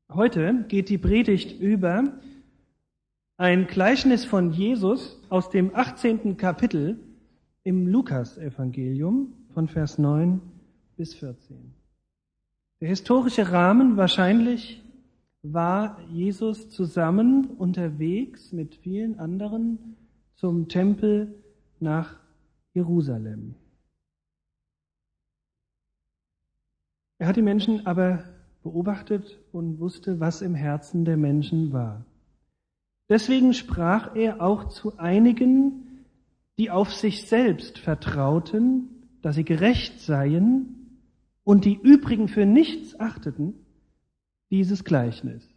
Heute geht die Predigt über ein Gleichnis von Jesus aus dem 18. Kapitel im Lukas-Evangelium von Vers 9 bis 14. Der historische Rahmen wahrscheinlich war Jesus zusammen unterwegs mit vielen anderen zum Tempel nach Jerusalem. Er hat die Menschen aber beobachtet und wusste, was im Herzen der Menschen war. Deswegen sprach er auch zu einigen, die auf sich selbst vertrauten, dass sie gerecht seien und die übrigen für nichts achteten, dieses Gleichnis.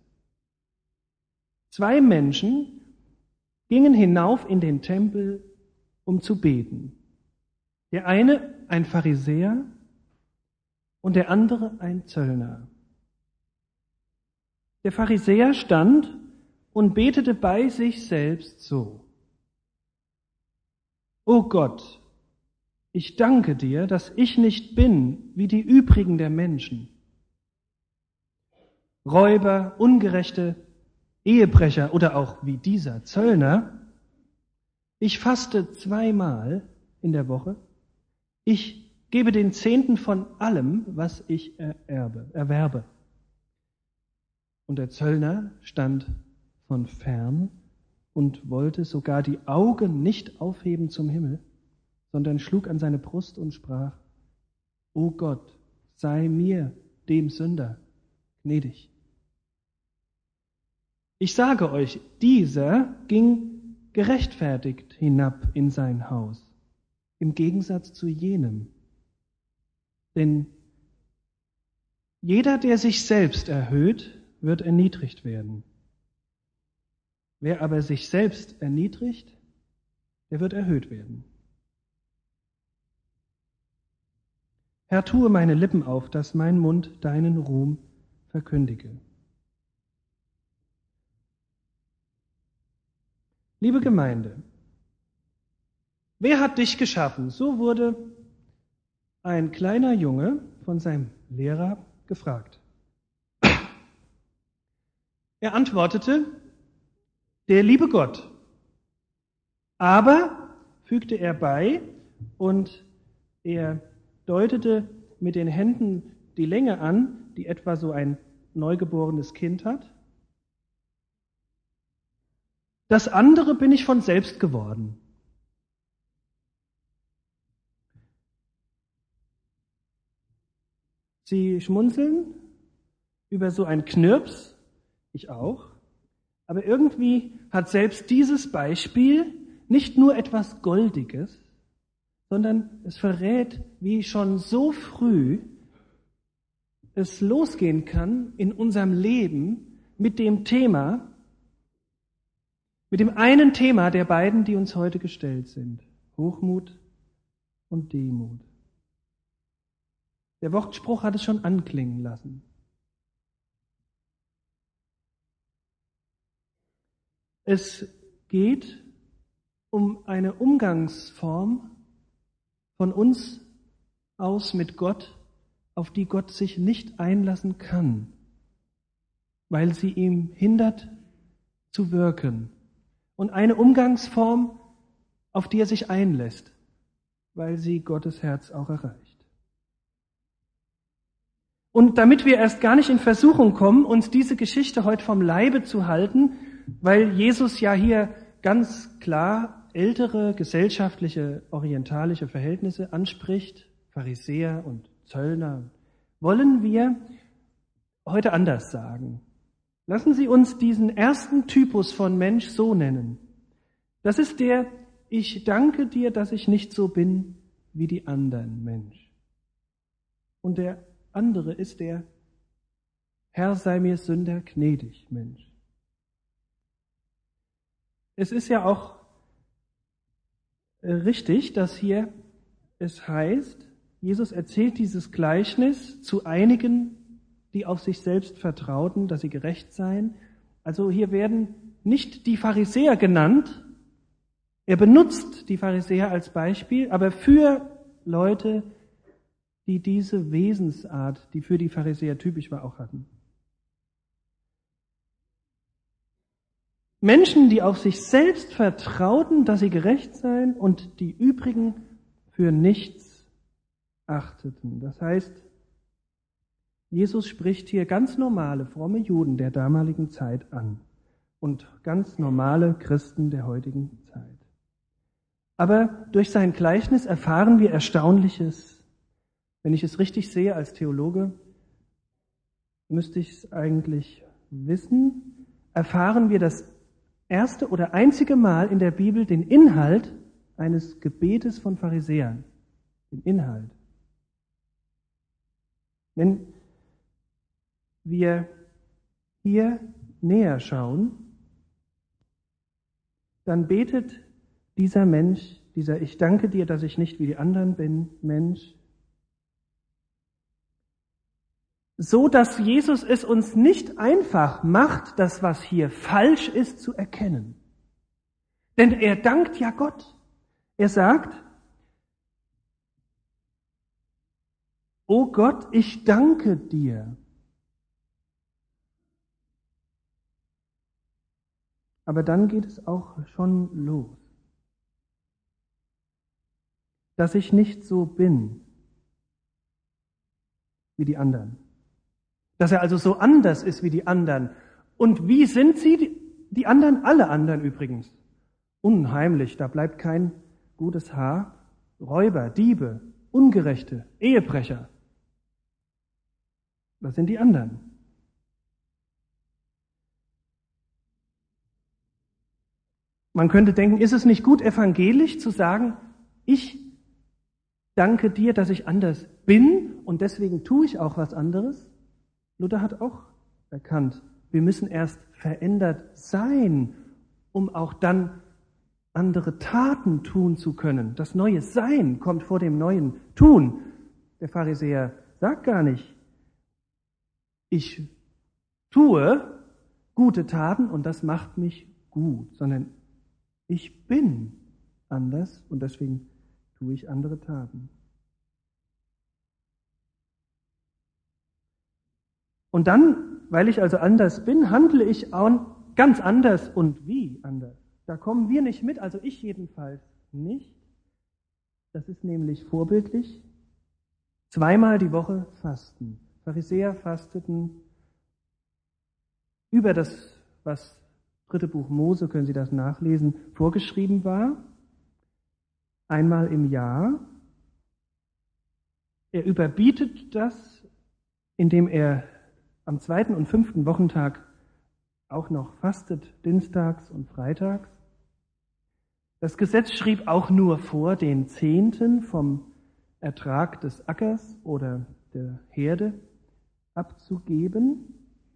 2 Menschen gingen hinauf in den Tempel, um zu beten. Der eine ein Pharisäer und der andere ein Zöllner. Der Pharisäer stand und betete bei sich selbst so: O Gott, ich danke dir, dass ich nicht bin wie die übrigen der Menschen. Räuber, Ungerechte, Ehebrecher oder auch wie dieser Zöllner. Ich faste 2-mal in der Woche. Ich gebe den 10. von allem, was ich erwerbe. Und der Zöllner stand von fern und wollte sogar die Augen nicht aufheben zum Himmel, sondern schlug an seine Brust und sprach: O Gott, sei mir, dem Sünder, gnädig. Ich sage euch, dieser ging gerechtfertigt hinab in sein Haus, im Gegensatz zu jenem. Denn jeder, der sich selbst erhöht, wird erniedrigt werden. Wer aber sich selbst erniedrigt, der wird erhöht werden. Herr, tue meine Lippen auf, dass mein Mund deinen Ruhm verkündige. Liebe Gemeinde, wer hat dich geschaffen? So wurde ein kleiner Junge von seinem Lehrer gefragt. Er antwortete: Der liebe Gott. Aber, fügte er bei, und er deutete mit den Händen die Länge an, die etwa so ein neugeborenes Kind hat. Das andere bin ich von selbst geworden. Sie schmunzeln über so ein Knirps, ich auch, aber irgendwie hat selbst dieses Beispiel nicht nur etwas Goldiges, sondern es verrät, wie schon so früh es losgehen kann in unserem Leben mit dem einen Thema der beiden, die uns heute gestellt sind: Hochmut und Demut. Der Wortspruch hat es schon anklingen lassen. Es geht um eine Umgangsform von uns aus mit Gott, auf die Gott sich nicht einlassen kann, weil sie ihm hindert zu wirken. Und eine Umgangsform, auf die er sich einlässt, weil sie Gottes Herz auch erreicht. Und damit wir erst gar nicht in Versuchung kommen, uns diese Geschichte heute vom Leibe zu halten, weil Jesus ja hier ganz klar ältere gesellschaftliche, orientalische Verhältnisse anspricht, Pharisäer und Zöllner, wollen wir heute anders sagen. Lassen Sie uns diesen ersten Typus von Mensch so nennen. Das ist der: Ich danke dir, dass ich nicht so bin wie die anderen Mensch. Und der andere ist der: Herr, sei mir Sünder gnädig, Mensch. Es ist ja auch richtig, dass hier es heißt, Jesus erzählt dieses Gleichnis zu einigen, die auf sich selbst vertrauten, dass sie gerecht seien. Also hier werden nicht die Pharisäer genannt. Er benutzt die Pharisäer als Beispiel, aber für Leute, die diese Wesensart, die für die Pharisäer typisch war, auch hatten. Menschen, die auf sich selbst vertrauten, dass sie gerecht seien und die übrigen für nichts achteten. Das heißt, Jesus spricht hier ganz normale, fromme Juden der damaligen Zeit an und ganz normale Christen der heutigen Zeit. Aber durch sein Gleichnis erfahren wir Erstaunliches. Wenn ich es richtig sehe als Theologe, müsste ich es eigentlich wissen, erfahren wir das erste oder einzige Mal in der Bibel den Inhalt eines Gebetes von Pharisäern. Den Inhalt. Wenn wir hier näher schauen, dann betet dieser Mensch, dieser Ich danke dir, dass ich nicht wie die anderen bin, Mensch, so dass Jesus es uns nicht einfach macht, das, was hier falsch ist, zu erkennen. Denn er dankt ja Gott. Er sagt, O Gott, ich danke dir. Aber dann geht es auch schon los. Dass ich nicht so bin wie die anderen. Dass er also so anders ist wie die anderen. Und wie sind sie, die anderen? Alle anderen übrigens. Unheimlich, da bleibt kein gutes Haar. Räuber, Diebe, Ungerechte, Ehebrecher. Das sind die anderen. Man könnte denken, ist es nicht gut evangelisch zu sagen, ich danke dir, dass ich anders bin und deswegen tue ich auch was anderes? Luther hat auch erkannt, wir müssen erst verändert sein, um auch dann andere Taten tun zu können. Das neue Sein kommt vor dem neuen Tun. Der Pharisäer sagt gar nicht, ich tue gute Taten und das macht mich gut, sondern ich bin anders und deswegen tue ich andere Taten. Und dann, weil ich also anders bin, handle ich auch ganz anders. Und wie anders? Da kommen wir nicht mit, also ich jedenfalls nicht. Das ist nämlich vorbildlich. 2-mal die Woche fasten. Pharisäer fasteten über das, was 3. Buch Mose, können Sie das nachlesen, vorgeschrieben war. Einmal im Jahr. Er überbietet das, indem er am 2. und 5. Wochentag auch noch fastet, dienstags und freitags. Das Gesetz schrieb auch nur vor, den Zehnten vom Ertrag des Ackers oder der Herde abzugeben.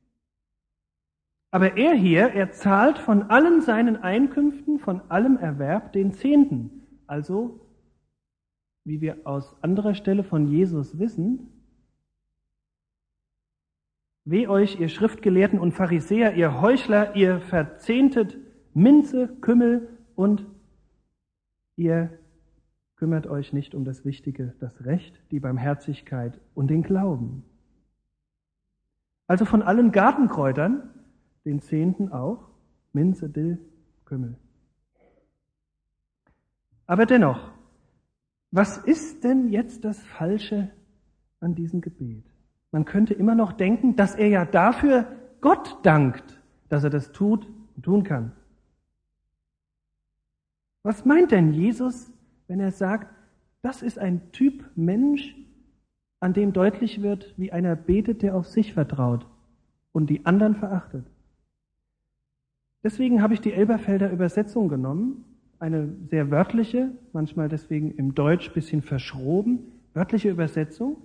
Aber er zahlt von allen seinen Einkünften, von allem Erwerb den Zehnten. Also, wie wir aus anderer Stelle von Jesus wissen, weh euch, ihr Schriftgelehrten und Pharisäer, ihr Heuchler, ihr verzehntet Minze, Kümmel und ihr kümmert euch nicht um das Wichtige, das Recht, die Barmherzigkeit und den Glauben. Also von allen Gartenkräutern, den Zehnten auch, Minze, Dill, Kümmel. Aber dennoch, was ist denn jetzt das Falsche an diesem Gebet? Man könnte immer noch denken, dass er ja dafür Gott dankt, dass er das tut und tun kann. Was meint denn Jesus, wenn er sagt, das ist ein Typ Mensch, an dem deutlich wird, wie einer betet, der auf sich vertraut und die anderen verachtet? Deswegen habe ich die Elberfelder Übersetzung genommen, eine sehr wörtliche, manchmal deswegen im Deutsch ein bisschen verschroben, wörtliche Übersetzung.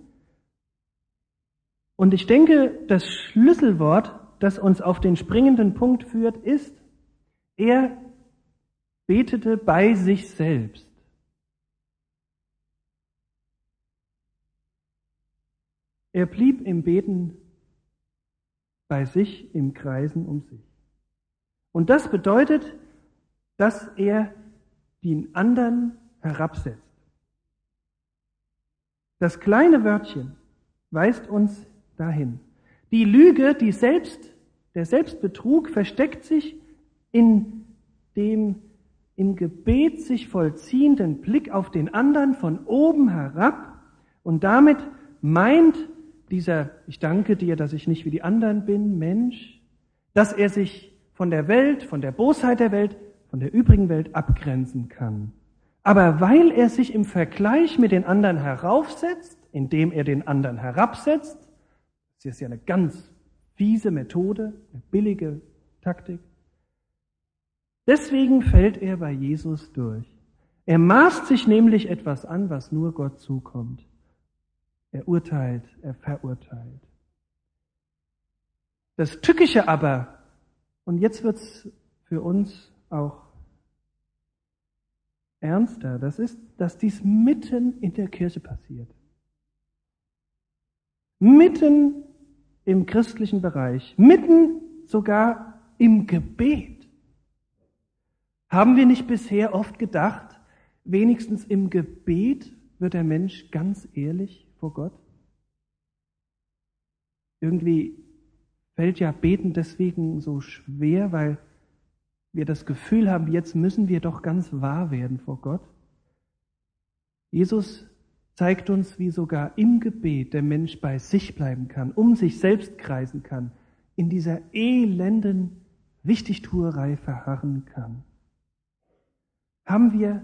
Und ich denke, das Schlüsselwort, das uns auf den springenden Punkt führt, ist, er betete bei sich selbst. Er blieb im Beten bei sich, im Kreisen um sich. Und das bedeutet, dass er den anderen herabsetzt. Das kleine Wörtchen weist uns dahin. Die Lüge, der Selbstbetrug versteckt sich in dem im Gebet sich vollziehenden Blick auf den anderen von oben herab und damit meint dieser "Ich danke dir, dass ich nicht wie die anderen bin" Mensch, dass er sich von der Welt, von der Bosheit der Welt, von der übrigen Welt abgrenzen kann. Aber weil er sich im Vergleich mit den anderen heraufsetzt, indem er den anderen herabsetzt, das ist ja eine ganz fiese Methode, eine billige Taktik, deswegen fällt er bei Jesus durch. Er maßt sich nämlich etwas an, was nur Gott zukommt. Er urteilt, er verurteilt. Das Tückische aber, und jetzt wird's für uns auch ernster, das ist, dass dies mitten in der Kirche passiert. Mitten im christlichen Bereich, mitten sogar im Gebet. Haben wir nicht bisher oft gedacht, wenigstens im Gebet wird der Mensch ganz ehrlich vor Gott? Irgendwie fällt ja Beten deswegen so schwer, weil wir das Gefühl haben, jetzt müssen wir doch ganz wahr werden vor Gott. Jesus zeigt uns, wie sogar im Gebet der Mensch bei sich bleiben kann, um sich selbst kreisen kann, in dieser elenden Wichtigtuerei verharren kann. Haben wir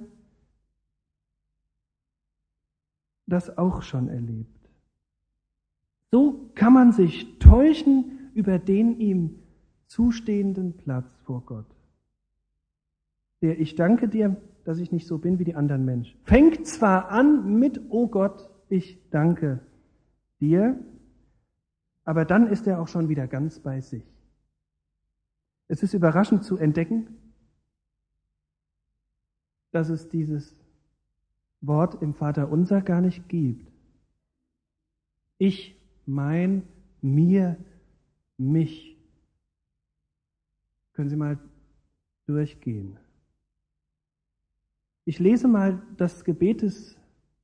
das auch schon erlebt? So kann man sich täuschen über den ihm zustehenden Platz vor Gott. Der "Ich danke dir, dass ich nicht so bin wie die anderen Menschen" fängt zwar an mit "Oh Gott, ich danke dir", aber dann ist er auch schon wieder ganz bei sich. Es ist überraschend zu entdecken, dass es dieses Wort im Vaterunser gar nicht gibt. Ich, mein, mir, mich. Können Sie mal durchgehen. Ich lese mal das Gebet des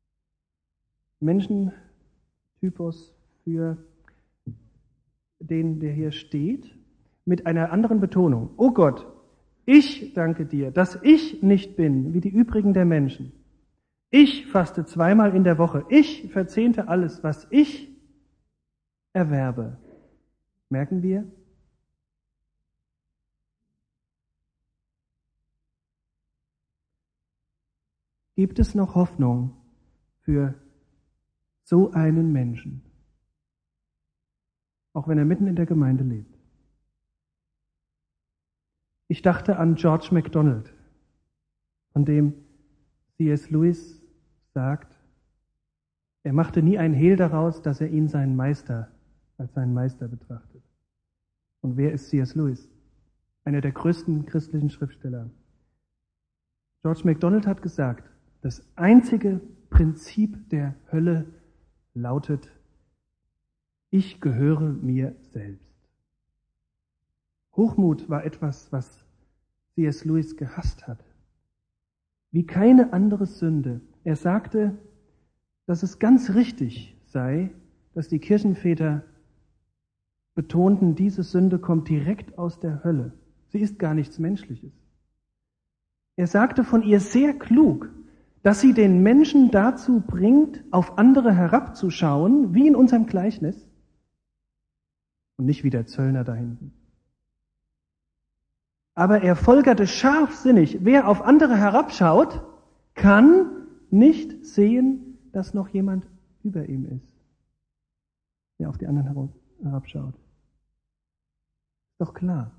Menschentypus für den, der hier steht, mit einer anderen Betonung. Oh Gott, ich danke dir, dass ich nicht bin wie die übrigen der Menschen. Ich faste 2-mal in der Woche. Ich verzehnte alles, was ich erwerbe. Merken wir? Gibt es noch Hoffnung für so einen Menschen? Auch wenn er mitten in der Gemeinde lebt. Ich dachte an George MacDonald, von dem C.S. Lewis sagt, er machte nie ein Hehl daraus, dass er ihn als seinen Meister betrachtet. Und wer ist C.S. Lewis? Einer der größten christlichen Schriftsteller. George MacDonald hat gesagt, das einzige Prinzip der Hölle lautet: Ich gehöre mir selbst. Hochmut war etwas, was C.S. Lewis gehasst hat. Wie keine andere Sünde. Er sagte, dass es ganz richtig sei, dass die Kirchenväter betonten, diese Sünde kommt direkt aus der Hölle. Sie ist gar nichts Menschliches. Er sagte von ihr sehr klug, dass sie den Menschen dazu bringt, auf andere herabzuschauen, wie in unserem Gleichnis, und nicht wie der Zöllner da hinten. Aber er folgerte scharfsinnig, wer auf andere herabschaut, kann nicht sehen, dass noch jemand über ihm ist, der auf die anderen herabschaut. Ist doch klar.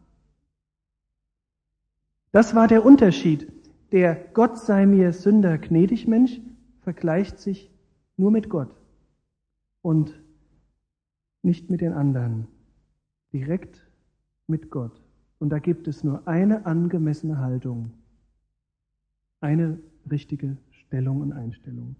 Das war der Unterschied. Der Gott sei mir Sünder gnädig Mensch vergleicht sich nur mit Gott und nicht mit den anderen. Direkt mit Gott. Und da gibt es nur eine angemessene Haltung, eine richtige Stellung und Einstellung.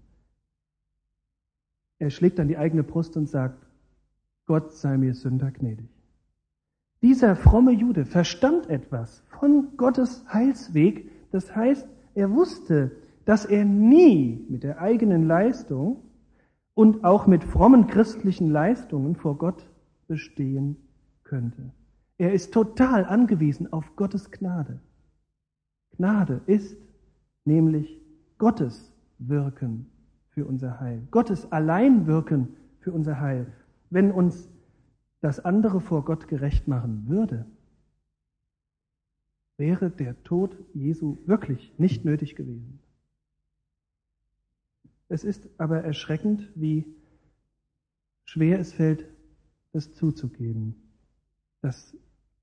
Er schlägt an die eigene Brust und sagt, Gott sei mir Sünder gnädig. Dieser fromme Jude verstand etwas von Gottes Heilsweg. Das heißt, er wusste, dass er nie mit der eigenen Leistung und auch mit frommen christlichen Leistungen vor Gott bestehen könnte. Er ist total angewiesen auf Gottes Gnade. Gnade ist nämlich Gottes Wirken für unser Heil. Gottes Alleinwirken für unser Heil. Wenn uns das andere vor Gott gerecht machen würde, wäre der Tod Jesu wirklich nicht nötig gewesen. Es ist aber erschreckend, wie schwer es fällt, es zuzugeben, dass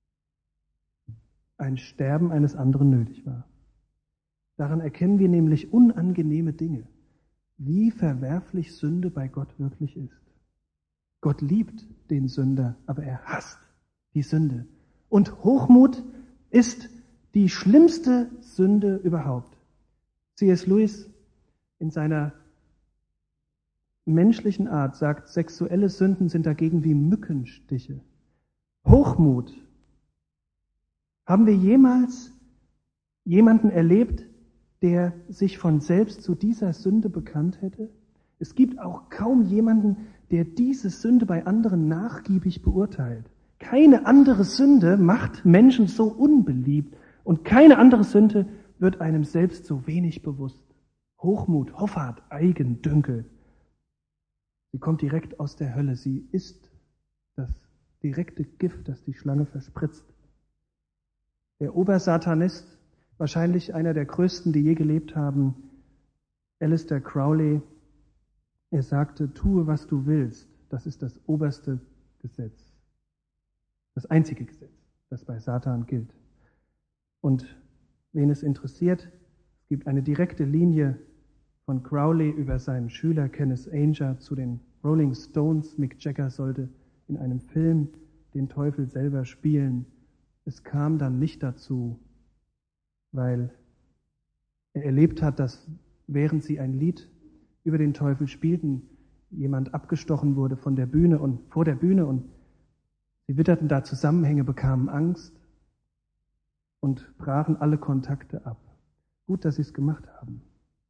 ein Sterben eines anderen nötig war. Daran erkennen wir nämlich unangenehme Dinge, wie verwerflich Sünde bei Gott wirklich ist. Gott liebt den Sünder, aber er hasst die Sünde. Und Hochmut ist die schlimmste Sünde überhaupt. C.S. Lewis in seiner menschlichen Art sagt, sexuelle Sünden sind dagegen wie Mückenstiche. Hochmut. Haben wir jemals jemanden erlebt, der sich von selbst zu dieser Sünde bekannt hätte? Es gibt auch kaum jemanden, der diese Sünde bei anderen nachgiebig beurteilt. Keine andere Sünde macht Menschen so unbeliebt und keine andere Sünde wird einem selbst so wenig bewusst. Hochmut, Hoffart, Eigendünkel. Sie kommt direkt aus der Hölle. Sie ist das direkte Gift, das die Schlange verspritzt. Der Obersatanist, wahrscheinlich einer der größten, die je gelebt haben, Aleister Crowley, er sagte, tue, was du willst. Das ist das oberste Gesetz. Das einzige Gesetz, das bei Satan gilt. Und wen es interessiert, es gibt eine direkte Linie von Crowley über seinen Schüler Kenneth Anger zu den Rolling Stones. Mick Jagger sollte in einem Film den Teufel selber spielen. Es kam dann nicht dazu, weil er erlebt hat, dass während sie ein Lied über den Teufel spielten, jemand abgestochen wurde vor der Bühne und sie witterten da Zusammenhänge, bekamen Angst und brachen alle Kontakte ab. Gut, dass sie es gemacht haben.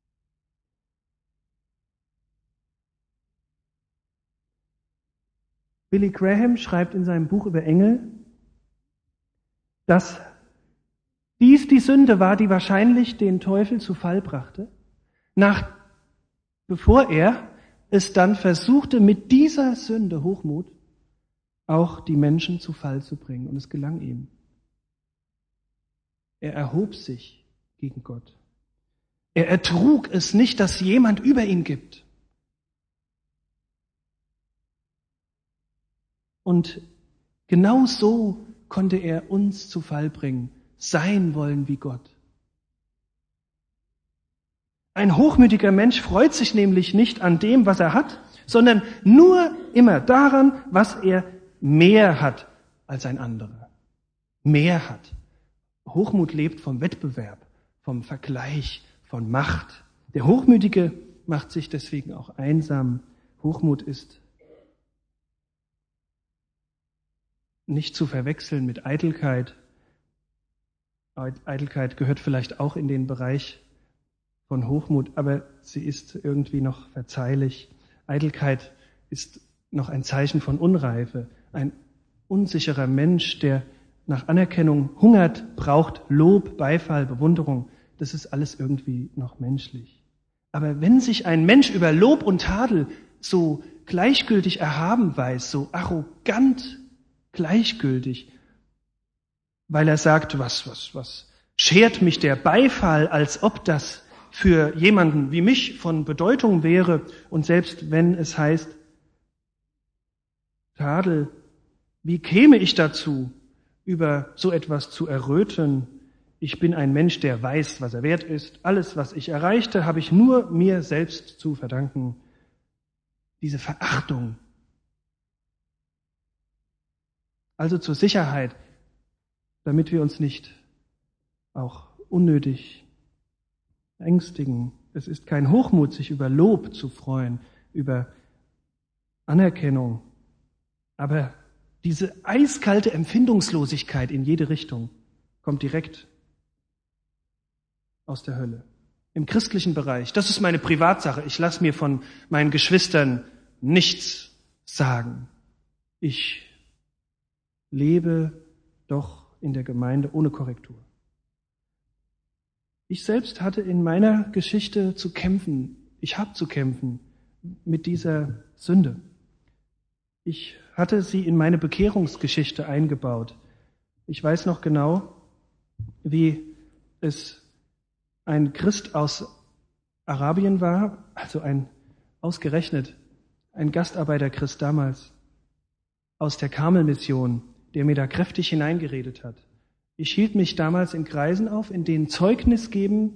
Billy Graham schreibt in seinem Buch über Engel, dass dies die Sünde war, die wahrscheinlich den Teufel zu Fall brachte, bevor er es dann versuchte, mit dieser Sünde, Hochmut, auch die Menschen zu Fall zu bringen. Und es gelang ihm. Er erhob sich gegen Gott. Er ertrug es nicht, dass jemand über ihn gibt. Und genau so konnte er uns zu Fall bringen, sein wollen wie Gott. Ein hochmütiger Mensch freut sich nämlich nicht an dem, was er hat, sondern nur immer daran, was er mehr hat als ein anderer. Mehr hat. Hochmut lebt vom Wettbewerb, vom Vergleich, von Macht. Der Hochmütige macht sich deswegen auch einsam. Hochmut ist nicht zu verwechseln mit Eitelkeit. Eitelkeit gehört vielleicht auch in den Bereich von Hochmut, aber sie ist irgendwie noch verzeihlich. Eitelkeit ist noch ein Zeichen von Unreife. Ein unsicherer Mensch, der nach Anerkennung hungert, braucht Lob, Beifall, Bewunderung. Das ist alles irgendwie noch menschlich. Aber wenn sich ein Mensch über Lob und Tadel so gleichgültig erhaben weiß, so arrogant gleichgültig, weil er sagt, was schert mich der Beifall, als ob das für jemanden wie mich von Bedeutung wäre, und selbst wenn es heißt, Tadel, wie käme ich dazu, über so etwas zu erröten? Ich bin ein Mensch, der weiß, was er wert ist. Alles, was ich erreichte, habe ich nur mir selbst zu verdanken. Diese Verachtung. Also zur Sicherheit, damit wir uns nicht auch unnötig ängstigen. Es ist kein Hochmut, sich über Lob zu freuen, über Anerkennung. Aber diese eiskalte Empfindungslosigkeit in jede Richtung kommt direkt aus der Hölle. Im christlichen Bereich, das ist meine Privatsache. Ich lasse mir von meinen Geschwistern nichts sagen. Ich lebe doch in der Gemeinde ohne Korrektur. Ich selbst hatte in meiner Geschichte zu kämpfen. Ich habe zu kämpfen mit dieser Sünde. Ich hatte sie in meine Bekehrungsgeschichte eingebaut. Ich weiß noch genau, wie es ein Christ aus Arabien war, also ausgerechnet ein Gastarbeiterchrist damals aus der Karmelmission, der mir da kräftig hineingeredet hat. Ich hielt mich damals in Kreisen auf, in denen Zeugnis geben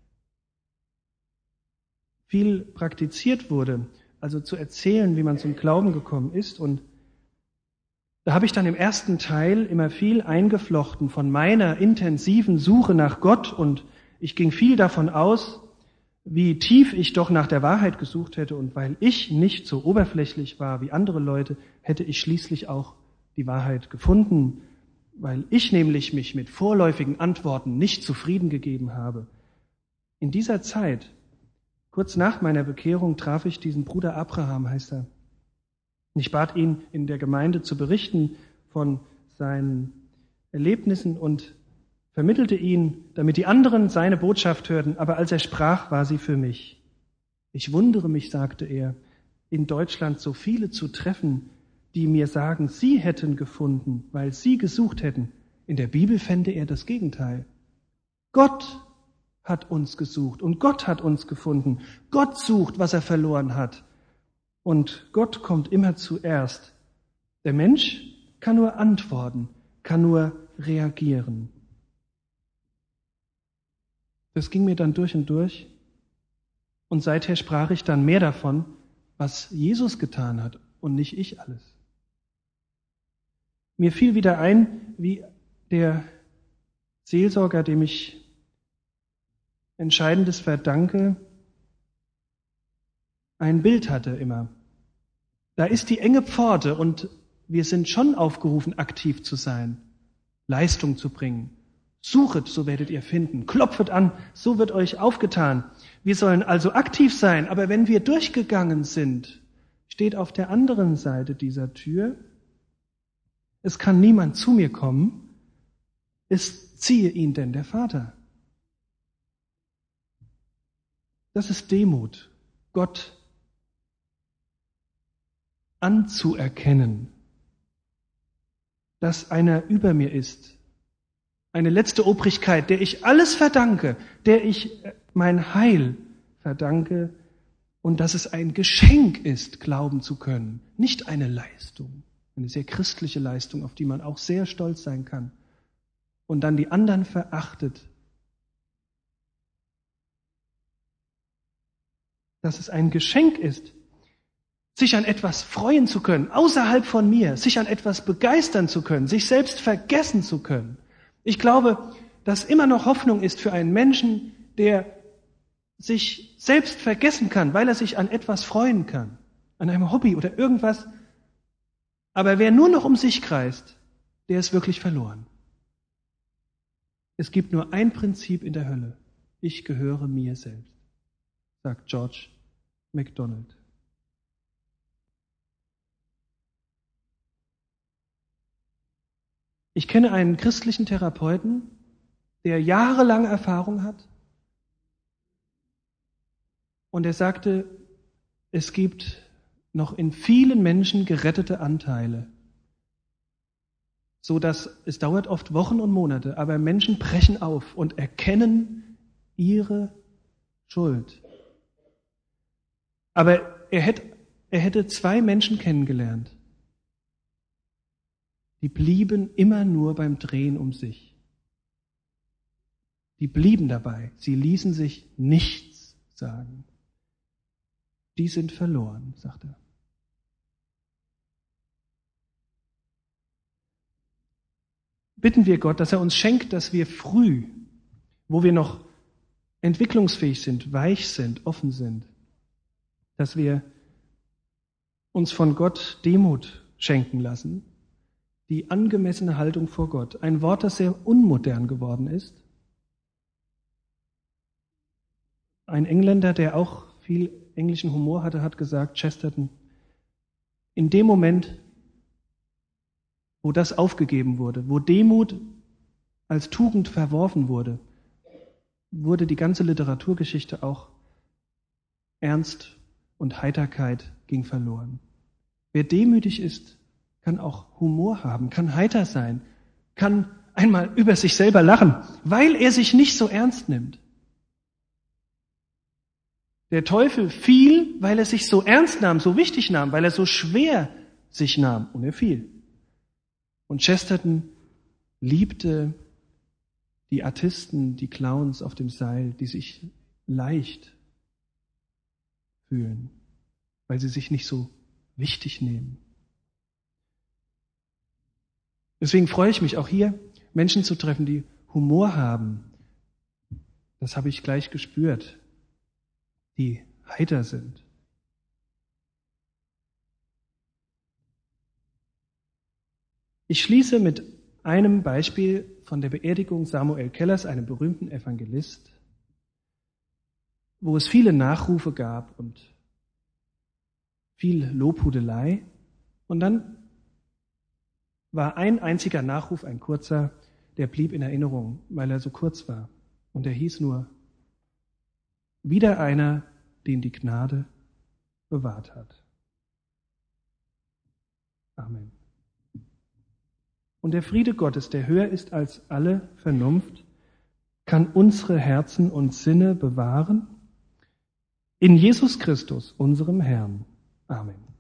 viel praktiziert wurde, also zu erzählen, wie man zum Glauben gekommen ist. Und da habe ich dann im ersten Teil immer viel eingeflochten von meiner intensiven Suche nach Gott, und ich ging viel davon aus, wie tief ich doch nach der Wahrheit gesucht hätte, und weil ich nicht so oberflächlich war wie andere Leute, hätte ich schließlich auch die Wahrheit gefunden, weil ich nämlich mich mit vorläufigen Antworten nicht zufrieden gegeben habe. In dieser Zeit, kurz nach meiner Bekehrung, traf ich diesen Bruder Abraham, heißt er. Ich bat ihn, in der Gemeinde zu berichten von seinen Erlebnissen und vermittelte ihn, damit die anderen seine Botschaft hörten, aber als er sprach, war sie für mich. Ich wundere mich, sagte er, in Deutschland so viele zu treffen, die mir sagen, sie hätten gefunden, weil sie gesucht hätten. In der Bibel fände er das Gegenteil. Gott hat uns gesucht und Gott hat uns gefunden. Gott sucht, was er verloren hat. Und Gott kommt immer zuerst. Der Mensch kann nur antworten, kann nur reagieren. Das ging mir dann durch und durch. Und seither sprach ich dann mehr davon, was Jesus getan hat und nicht ich alles. Mir fiel wieder ein, wie der Seelsorger, dem ich Entscheidendes verdanke, ein Bild hatte immer. Da ist die enge Pforte und wir sind schon aufgerufen, aktiv zu sein, Leistung zu bringen. Suchet, so werdet ihr finden. Klopfet an, so wird euch aufgetan. Wir sollen also aktiv sein, aber wenn wir durchgegangen sind, steht auf der anderen Seite dieser Tür, es kann niemand zu mir kommen, es ziehe ihn denn der Vater. Das ist Demut, Gott anzuerkennen, dass einer über mir ist, eine letzte Obrigkeit, der ich alles verdanke, der ich mein Heil verdanke, und dass es ein Geschenk ist, glauben zu können, nicht eine Leistung, eine sehr christliche Leistung, auf die man auch sehr stolz sein kann, und dann die anderen verachtet. Dass es ein Geschenk ist, sich an etwas freuen zu können, außerhalb von mir, sich an etwas begeistern zu können, sich selbst vergessen zu können. Ich glaube, dass immer noch Hoffnung ist für einen Menschen, der sich selbst vergessen kann, weil er sich an etwas freuen kann, an einem Hobby oder irgendwas. Aber wer nur noch um sich kreist, der ist wirklich verloren. Es gibt nur ein Prinzip in der Hölle. Ich gehöre mir selbst, sagt George MacDonald. Ich kenne einen christlichen Therapeuten, der jahrelang Erfahrung hat. Und er sagte, es gibt noch in vielen Menschen gerettete Anteile, so dass es dauert oft Wochen und Monate, aber Menschen brechen auf und erkennen ihre Schuld. Aber er hätte 2 Menschen kennengelernt, die blieben immer nur beim Drehen um sich. Die blieben dabei, sie ließen sich nichts sagen. Die sind verloren, sagt er. Bitten wir Gott, dass er uns schenkt, dass wir früh, wo wir noch entwicklungsfähig sind, weich sind, offen sind, dass wir uns von Gott Demut schenken lassen, die angemessene Haltung vor Gott. Ein Wort, das sehr unmodern geworden ist. Ein Engländer, der auch viel englischen Humor hatte, hat gesagt, Chesterton, in dem Moment, wo das aufgegeben wurde, wo Demut als Tugend verworfen wurde, wurde die ganze Literaturgeschichte auch Ernst und Heiterkeit ging verloren. Wer demütig ist, kann auch Humor haben, kann heiter sein, kann einmal über sich selber lachen, weil er sich nicht so ernst nimmt. Der Teufel fiel, weil er sich so ernst nahm, so wichtig nahm, weil er so schwer sich nahm, und er fiel. Und Chesterton liebte die Artisten, die Clowns auf dem Seil, die sich leicht fühlen, weil sie sich nicht so wichtig nehmen. Deswegen freue ich mich auch hier, Menschen zu treffen, die Humor haben. Das habe ich gleich gespürt, die heiter sind. Ich schließe mit einem Beispiel von der Beerdigung Samuel Kellers, einem berühmten Evangelist, wo es viele Nachrufe gab und viel Lobhudelei. Und dann war ein einziger Nachruf, ein kurzer, der blieb in Erinnerung, weil er so kurz war. Und er hieß nur: Wieder einer, den die Gnade bewahrt hat. Amen. Und der Friede Gottes, der höher ist als alle Vernunft, kann unsere Herzen und Sinne bewahren in Jesus Christus, unserem Herrn. Amen.